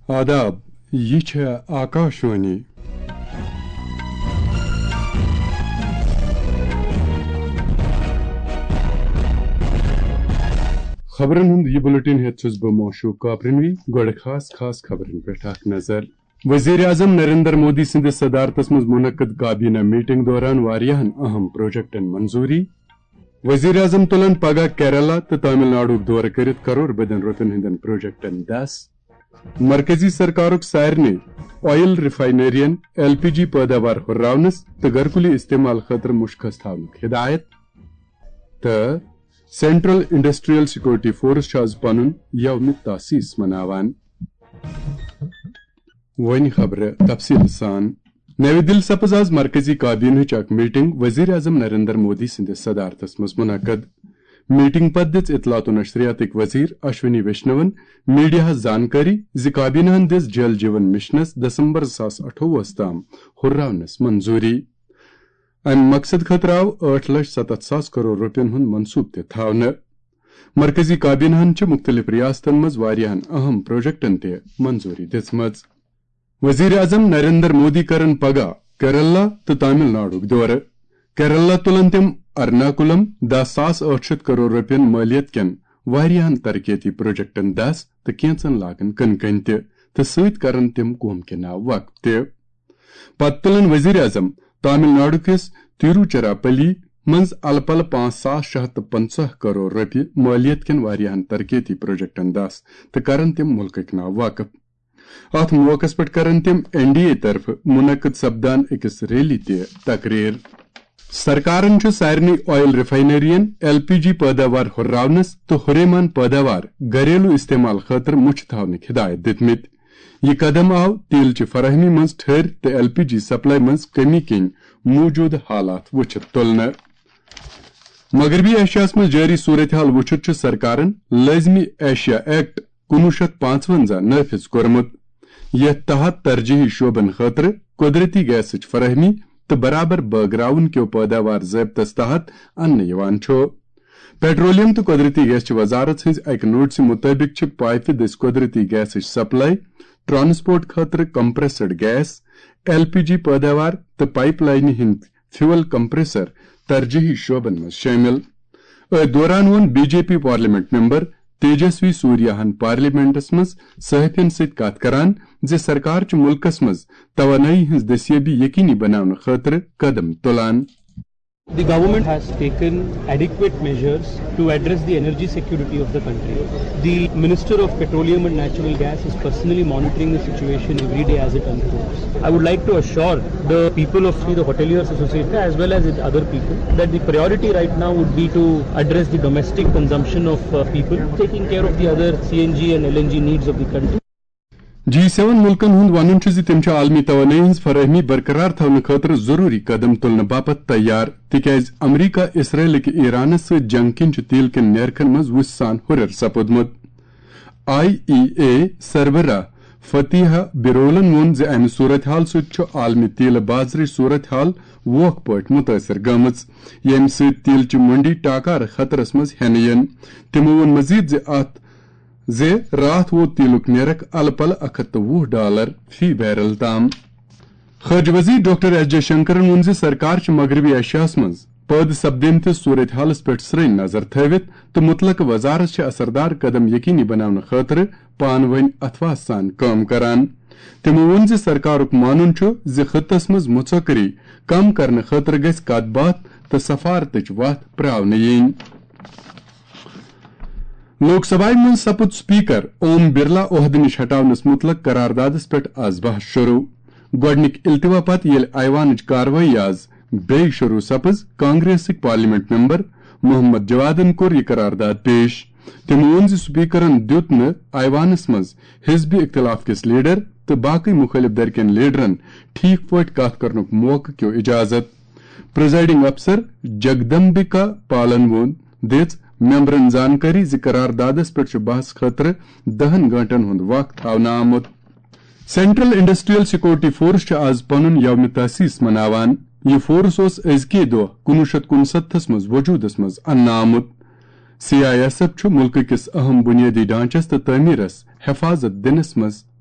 آداب، یہ چھے آکاشوانی خبرن ہند یہ بلٹن ہیت چھس بہ موشوق کاپرنوی گوڑ خاص خبرن پہ اخ نظر۔ وزیر اعظم نریندر مودی سندس صدارتس مز منعقد کابینہ میٹنگ دوران واریاہن اہم پروجیکٹن منظوری۔ وزیر اعظم تلن پگہ کیرالہ تو تامل ناڈو دور کرت کرور بدن رتن ہندن پروجیکٹن 10۔ مرکزی سرکارک سارنے آئل ریفائنرین LPG پیداوار ہرراونس تو گھرکلی استعمال خاطر مشخص تھونک ہدایت۔ تو سینٹرل انڈسٹریل سیکورٹی فورس آز پنن یوم تاسیس مناوان۔ ون خبر تفصیل سان۔ نئی دل سپز آز مرکزی کابینہ اک میٹنگ وزیر اعظم نریندر مودی سندس صدارتس مز منعقد۔ میٹنگ پتہ دِژ اطلاعات و نشریاتک وزیر اشونی ویشنون میڈیا زانکاری زِ کابینہ دِژ جل جیون مشنس دسمبر 2028 تام ہرراونس منظوری۔ ام مقصد خاطر آو 8,70,000 کروڑ روپین ہند منصوب تہ تھاونہ۔ مرکزی کابینہ چھ مختلف ریاستن مز واریاہن اہم پروجیکٹن تہ منظوری دژمژ۔ وزیر اعظم نریندر مودی کرن پگہ کیرالہ تو تامل ناڈو دورہ۔ کیرالہ تلن تم ارناکولم 10,800 کروڑ روپین مالیت کین واریاہن ترقیتی پروجیکٹن 10 تو کینچن لاگن کن تو ست کرن تم قوم کے ناو وقف تہ۔ پتہ تلن وزیر اعظم تامل ناڈو کس تیروچیراپلی منز الپل 5,650 کروڑ روپیہ مالیت کین واریاہن ترقیتی پروجیکٹن 10 تو کرن تم ملکک ناو وقف۔ ات موقع پہ کرن تم NDA طرف منعقد سپدان اکس ریلی تہ تقریر۔ سرکارن چھ سارنی آئل ریفائنرین LPG پیداوار ہرراونس تو ہریمان پیداوار گھریلو استعمال خاطر مچھ تھونک ہدایت دتمت۔ یہ قدم آو تیل چہ فراہمی مز ٹھہر تو LPG سپلائی مز کمی کن موجود حالات وچھت تلنہ۔ مغربی ایشیاس مز جاری صورتحال وچھت چھ سرکارن لازمی ایشیا ایکٹ 1955 نافذ کورمت۔ یتھ تحت ترجیحی شعبن خاطر قدرتی گیسچ فراہمی تو برابر بٲگراون کیو پیداوار ضابطس تحت انہ یوان چھو۔ پیٹرولیم تو قدرتی گیس چہ وزارت ہز اکہ نوٹس مطابق چھ پائپہ دس قدرتی گیسچ سپلائی ٹرانسپورٹ خاطر کمپریسڈ گیس LPG پیداوار تو پائپ لائن ہند فیول کمپریسر ترجیحی شعبن مز شامل۔ دوران وون BJP پارلیمنٹ ممبر تیجسوی سوریاہن پارلیمنٹس مز صحافین ست کت کران زِ سرکار چھ ملکس مز توانائی ہز دستیابی یقینی بناون خاطر قدم تلان۔ The government has taken adequate measures to address the energy security of the country. The Minister of Petroleum and Natural Gas is personally monitoring the situation every day as it unfolds. I would like to assure the people of the Hoteliers Association as well as other people that the priority right now would be to address the domestic consumption of people, taking care of the other CNG and LNG needs of the country. G7 ملکن ہند one تم عالمی توانائی his فراہمی برقرار تھونہ خاطر ضروری قدم تلنے باپت تیار تکیاز امریکہ اسرائیل کہ ایرانس ست جنگ کن تیل کن نیرخن مز وس سان ہرر سپودمت۔ IEA سربراہ فتیحہ بیرولن وون ز امہ صورتحال ست عالمی تیل بازر صورتحال ووکھ پٲٹھۍ متاثر گمژ یم ست تیل چہ منڈی ٹاکار خطرس مز ہینہ ین۔ تمو وون مزید ز رات ووت تیلک نیرخ الپل $120 فی بیرل تام۔ خارجہ وزیر ڈاکٹر ایس جے شنکرن وون ز سرکار چھ مغربی ایشیاس مز پٲدٕ سپدمتس صورتحالس پٮ۪ٹھ سرٛنۍ نظر تھٲوِتھ تہٕ مطلقہٕ وزارت چھ اثردار قدم یقینی بناونہٕ خٲطرٕ پانہٕ ؤنۍ اتھواس سان کٲم کران۔ تمو وون ز سرکارک مانُن چھُ ز خطس مز مُژٲکری کم کرنہٕ خٲطرٕ گژھِ کتھ باتھ تہٕ سفارتٕچ وتھ پرٛاونہٕ یِنۍ۔ لوک سبھا مز سپُد سپیکر اوم برلا عہدہ نش ہٹاونس متعلق قراردادس پہ آز بحث شروع۔ گۄڈنِک التوا پتہ ییٚلہِ ایوانٕچ کاروٲیی آز بیٚیہِ شروع سپز کانگریسٕکۍ پارلیمنٹ ممبر محمد جوادن کوٚر یہِ قرارداد پیش۔ تٔمۍ ووٚن زِ سپیکرن دیُت نہٕ ایوانس منٛز حزبی اختلاف کِس لیڈر تہٕ باقٕے مُخٲلف دھر کٮ۪ن لیڈرن ٹھیٖک پٲٹھۍ کتھ کرنُک موقعہٕ کیو اجازت۔ پریزائڈنگ افسر جگدمبکا پالن دِژ ممبرن زانکاری ز قراردادس پہ بحث خاطر 10 گھنٹن ہند وقت تھاونہٕ آمت۔ سینٹرل انڈسٹریل سیکورٹی فورس آز پنن یوم تاسیس مناوان۔ یہ فورس ازکے دہ 1969 مز وجودس مز انہ آمت۔ CISF ملک کس اہم بنیادی ڈھانچس تو تعمیرس حفاظت دنس مز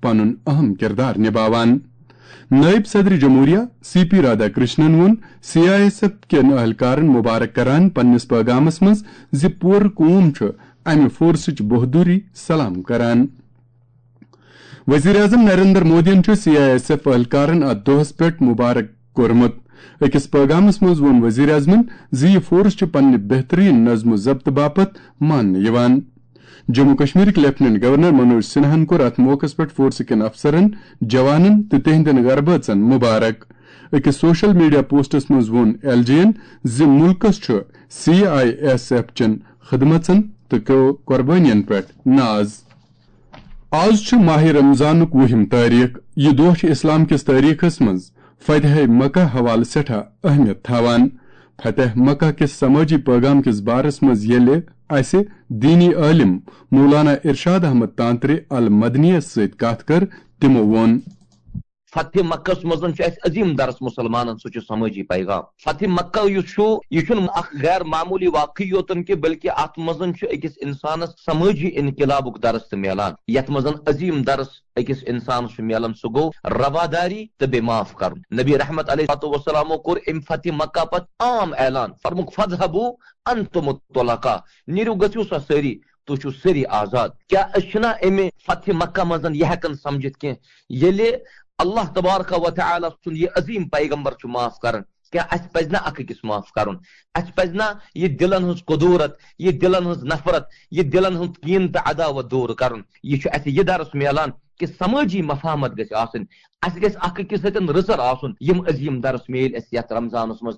पनुन अहम किरदार निभावान। नायब सदर जमहूरिया CP राधाकृष्णन वोन CISF केन अहलकारन मुबारक करान पन्निस पैगामस मज जि पूर कौम छ अमि फोर्सच बहादुरी सलाम करान। वजीर आजम नरेंद्र मोदी CISF अहलकारन अत दोहस पेट मुबारक कोरमुत। अकिस पैगामस मज वोन वजीर आजमन जि यह फोर्स छ पन्नि बेहतरीन नज्म जब्त बापत मान यवान। जम्मू कश्मीर लेफ्टिनेंट गवर्नर मनोज सिन्हान कोर अत मौकस पे फोर्स कन अफसरन जवानन तो तिहंदन गरबचन मुबारक। अकिस सोशल मीडिया पोस्टस मज वोन LGN जि मुल्कस छ CISF चन खदमतन तो कुर्बानियन पे नाज। आज छ माह रमजान 20 तारीख। यह दोह इस्लाम किस तारीखस मज फतह मक्का हवाले सठा अहमियत थावान। फतह मक्का किस समाजी पैगाम किस बारस मज येले असे दीनी आलिम मौलाना इरशाद अहमद तांत्रे अल मदनियत सत कथ कर तिमो वोन फतह मक्का मजन अजीम दरस मुसलमान सह समाजी पैगाम। फतह मक्का यह गैर मामूली वाकई योतन कि बल्कि अत मजन अकिस इंसान समाजी इनकलाबुक दरस तो मिलान। यथ मजन अजीम दरस अकिस इंसान मिलान सह गो रवादारी तो बे माफ कर। नबी रहमत अलैहिस्सलामो कोर इम फतह मक्का पत आम ऐलान फरमुक फज़हबू अंतुम तुलका नीरू गसियो सा सरी तो छु सरी आजाद। क्या अशना अमे फतह मक्का मजन यह हकन समझित के येले अल्लाह तबारक व तआला सुन ये अजीम पैगंबर छु माफ करन। क्या अस पजना अकिस माफ करन। अस पजना ये दिलन हज कुदूरत ये दिलन हज नफरत ये दिलन हज कीन पे अदावत दूर करन। ये छु अस ये दरस मिलान कि समाजी मफाहमत गस आसन अस गस अकिस सतन रसर आसन। यम अजीम दरस मेल अस यत रमजानस मज।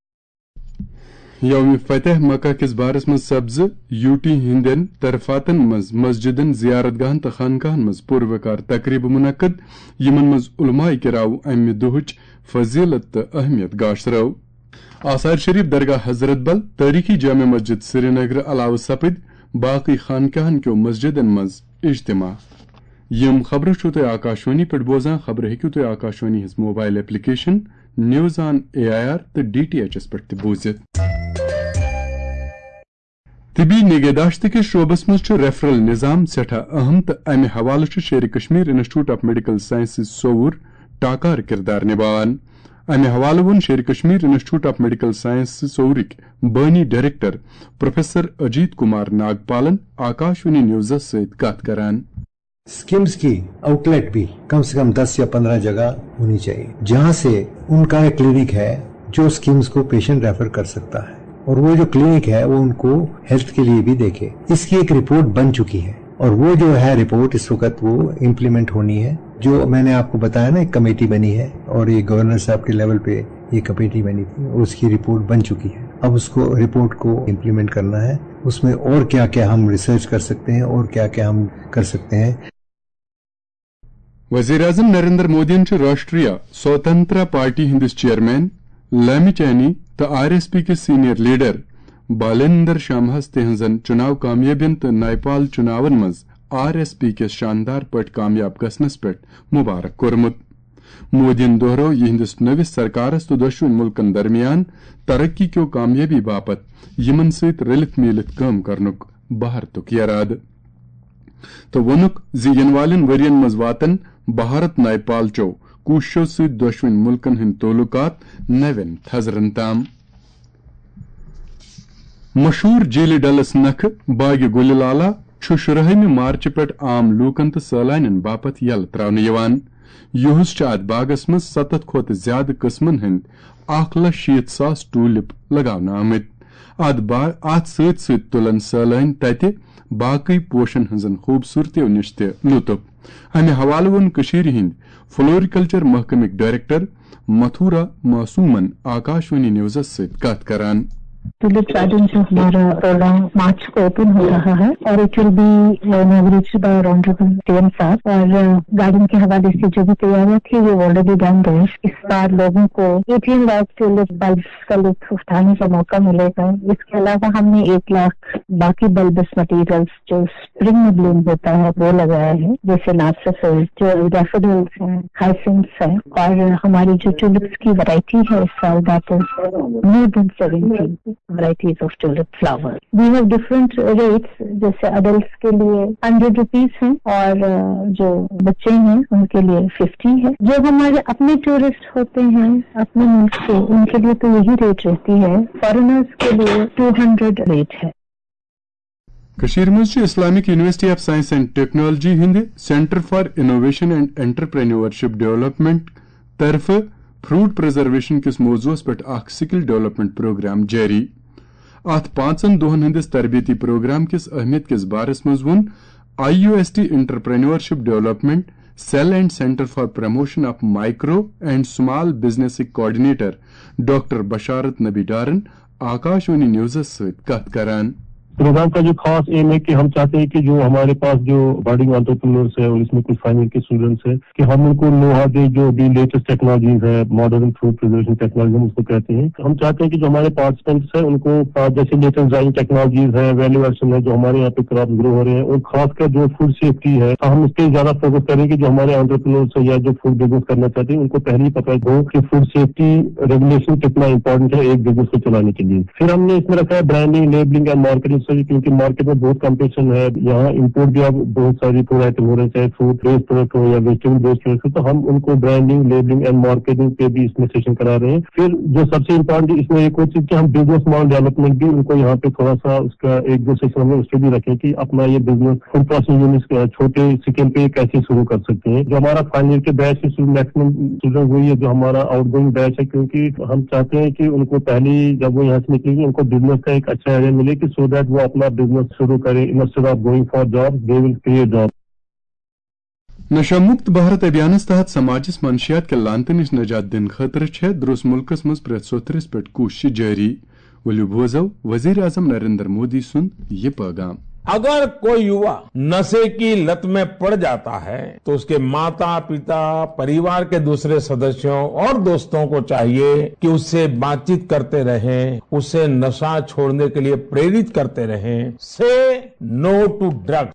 यौम फतह मक्का किस बारस मज सब्ज UT हिंदन तरफातन मज मस्जिदन जियारतगाहन तो खानकाहन मज पुरवकार तकरीब मुनक्कद यमन मज उलमाए किराव अमि दुहच फजीलत तो अहमियत गाशरव। आसार शरीफ दरगाह हजरत बल तारीखी जामे मस्जिद श्रीनगर अलाव सपद बाकी खानकाहन क्यों मस्जिदन मज इज्तिमा। यम खबर छो तो आकाशवाणी पे बोजान खबर हेकु तो आकाशवाणी हिज mobile application news on AIR तो DTHS पे बोजित। तिबी निगहदाश्त के शोबस मज रेफरल निजाम सठा अहम तो अमे हवाले Sher Kashmir institute of medical sciences Soura टाकार किरदार निभावान। अमे हवाले वोन Sher Kashmir institute of medical sciences सोवुरिक बानी डायरेक्टर प्रोफेसर अजीत कुमार नागपालन आकाशवाणी न्यूज सत कथ करान। स्कीम्स की आउटलेट भी कम से कम 10 या 15 जगह होनी चाहिए जहां से उनका एक क्लिनिक है जो स्कीम्स को पेशेंट रेफर कर सकता है और वो जो क्लिनिक है वो उनको हेल्थ के लिए भी देखे। इसकी एक रिपोर्ट बन चुकी है और वो जो है रिपोर्ट इस वक्त वो इम्प्लीमेंट होनी है। जो मैंने आपको बताया ना एक कमेटी बनी है और ये गवर्नर साहब के लेवल पे ये कमेटी बनी थी उसकी रिपोर्ट बन चुकी है। अब उसको रिपोर्ट को इम्प्लीमेंट करना है। उसमें और क्या क्या हम रिसर्च कर सकते हैं और क्या क्या हम कर सकते हैं। वजीर आजम नरेंद्र मोदी राष्ट्रीय स्वतंत्र पार्टी हिंदिस चेयरमैन लामी चैनी तो RSP के सीनियर लीडर बालेंदर शामहस तिहंजन चुनाव कामयाबियन तो नायपाल चुनावन मज RSP के शानदार पट कामयाब गसनस पे मुबारक कोरमुत। मोदीन दोहरो यहिंदिस नविस सरकारस तो दशवन मुल्कन दरमियान तरक्की क्यों कामयाबी बापत यमन सत रलित मिलित काम करनुक बहर तुक यराद तो वनुक जि यनवालिन वरियन मज वातन भारत नायपाल चो कोशिशों से दुश्मन मुल्कन हिंद तोलुकात नवेन थजरन ताम। मशहूर जेली डलस नख बाग गुलिलाला शुरहमी मार्च पे आम लूकन तो सैलानियन बापत यल त्रावन यवान। युहस अत बागस मज 7 खोत ज्यादा किस्मन हिंद 1,60,000 टूलिप लगाना आमत। अत सत तुलन सैलान तत बाकी पोशन हजन खूबसूरतियों निश लुत्फ। अमे हवाले वोन कशीर हिंद फ्लोरिकल्चर महकमिक डायरेक्टर मथुरा मासूमन आकाशवाणी न्यूज सत कथ करान। टूलिप गार्डन जो हमारा 16 मार्च को ओपन हो रहा है और it will be inaugurated by honourable CM साहब। और गार्डन के हवाले से जो भी तैयारियां थी वो ऑलरेडी डन है। इस बार लोगों को 18 लाख टूलिप बल्ब का लुत्फ उठाने का मौका मिलेगा। इसके अलावा हमने 1 लाख बाकी बल्बस मटेरियल्स जो स्प्रिंग में ब्लूम होता है वो लगाया है, जैसे नार्सिसस है, जो डैफोडिल्स है, हाइसिंथ्स है। और हमारी जो टूलिप्स की वैरायटी है इस साल that is more than 70 varieties of tulip flowers. We have different rates, जैसे adults के लिए 100 rupees हैं और जो बच्चे हैं उनके लिए 50 है. जो हमारे अपने टूरिस्ट होते हैं अपने मुल्क से, उनके लिए तो यही रेट रहती है. फॉरेनर्स के लिए 200 रेट है. कशीर मज Islamic university of science and technology हिंद centre for innovation and entrepreneurship development तरफ फ्रूट प्रिजर्वेशन किस मौजूस पे स्किल डेवलपमेंट प्रोग्राम जारी. अत 5 दोहन हंदिस तरबीती प्रोग्राम किस अहमियत किस बारस मज वोन IUST entrepreneurship development cell and centre for promotion of micro and small business coordinator doctor Basharat Nabi डारन आकाशवाणी न्यूज़ सहित कत करान. प्रोग्राम का जो खास एम है कि हम चाहते हैं कि जो हमारे पास जो बर्डिंग एंटरप्रेन्योर्स है और इसमें कुछ फाइनल के स्टूडेंट्स हैं कि हम उनको नोहा दे जो भी लेटेस्ट टेक्नोलॉजीज है, मॉडर्न फ्रूट प्रिजर्वेशन टेक्नोलॉजी हम उसको कहते हैं. हम चाहते हैं कि जो हमारे पार्टिसिपेंट्स हैं उनको जैसे लेटेस्ट ड्राइंग टेक्नोलॉजीज है, वैल्यू एडिशन है, जो हमारे यहाँ पे क्रॉप ग्रो हो रहे हैं, और खासकर जो फूड सेफ्टी है हम इस पर ज्यादा फोकस करें कि जो हमारे एंटरप्रेन्योर्स है या जो फूड बिजनेस करना चाहते हैं उनको पहले ही पता हो कि फूड सेफ्टी रेगुलेशन कितना इंपॉर्टेंट है एक बिजनेस को चलाने के लिए. फिर हमने इसमें रखा है branding, labelling and marketing study, क्योंकि मार्केट में बहुत कंपटीशन है. यहाँ इंपोर्ट भी अब बहुत सारी फूड आइटम हो रहे हैं, चाहे फूड बेस्ड प्रोडक्ट हो या वेजिटेबल बेस्ड प्रोडक्ट हो, तो हम उनको ब्रांडिंग, लेबलिंग एंड मार्केटिंग पे भी इसमें सेशन करा रहे हैं. फिर जो सबसे इम्पोर्टेंट इसमें एक और चीज कि हम बिजनेस मॉडल डेवलपमेंट भी उनको यहाँ पे थोड़ा सा उसका एक दो सेशन हमने उस पर भी रखे कि अपना ये बिजनेस फूड प्रोसेसिंग यूनिट छोटे स्केल पे कैसे शुरू कर सकते हैं. जो हमारा फाइनल के बैच मैक्सिमम स्टूडेंट हुई है, जो हमारा आउटगोइंग बैच है, क्योंकि हम चाहते हैं कि उनको पहले जब वो यहाँ से निकलेंगे उनको बिजनेस का एक अच्छा आइडिया मिले कि सो दैट वो अपना बिजनेस शुरू करें. Instead of going for job they will create job. नशा मुक्त भारत अभियान तहत समाजिस मंशियात के लानत नश नजात दिन खतर द्रुस मुल्कस मज प्रेत सोतरिस पे कोशिश जारी. वलियो बोजो वजीर आजम नरेंद्र मोदी सुन ये पैगाम. अगर कोई युवा नशे की लत में पड़ जाता है तो उसके माता पिता, परिवार के दूसरे सदस्यों और दोस्तों को चाहिए कि उससे बातचीत करते रहें, उसे नशा छोड़ने के लिए प्रेरित करते रहें. Say no to drugs.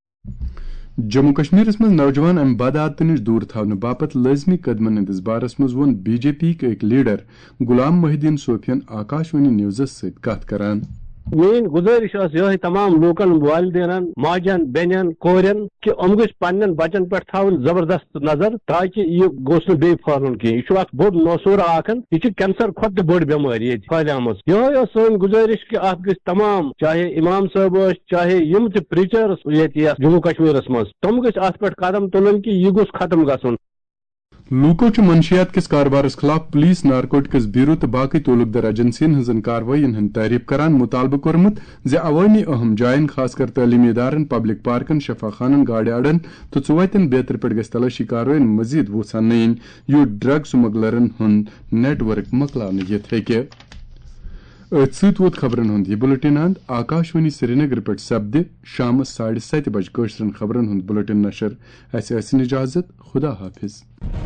Jammu Kashmir मज नौजवान अम बदआदत नश दूर थवन बापत लाजमी कदमन हंदिस बारस मज वोन BJP के एक लीडर गुलाम मोहिद्दीन सोफियन आकाशवाणी न्यूज़ सहित कत करान. मेन गुजारिश यह तमाम लोकन, वालिदैन, माजन, बेनन, कोरन कि हम गो पन्न बचन पे थवन जबरदस्त नजर ताकि यह गोस बे फहलन कह. यह बोड़ नौसूर आखन, यह कैंसर खुद बड़ बेमारी फैलाम. यह सन गुजारिश कि अत गई तमाम चाहे इमाम साहब चाहे यम प्रीचर्स ये जम्मू कश्मीर मज तम गई अत पे कदम तुलन कि यह गोस खत्म गन. लूको मंशियात किस कारबारस खिलाफ पुलिस, नारकोटिक्स ब्यूरो तो बाकी तोलुकदार एजेंसियन हजन कार्रवाइन हंद तारीफ करान मुतालबा कोरमुत जे अवामी अहम जायन खासकर तालीमी इदारन, पब्लिक पार्कन, शफा खानन, गाड़ी अड़न तो चुवतन बेहतर पे गस तलाशी कार्रवाइन मजीद वुसान नयन यो ड्रग स्मगलरन हंद नेटवर्क मकलान ये सत वोत खबरन हंद यह बुलेटिन अंद. आकाशवाणी श्रीनगर पे सपद शाम 7:30 बजे खबरन हंद बुलेटिन नशर. इजाजत. खुदा हाफिज.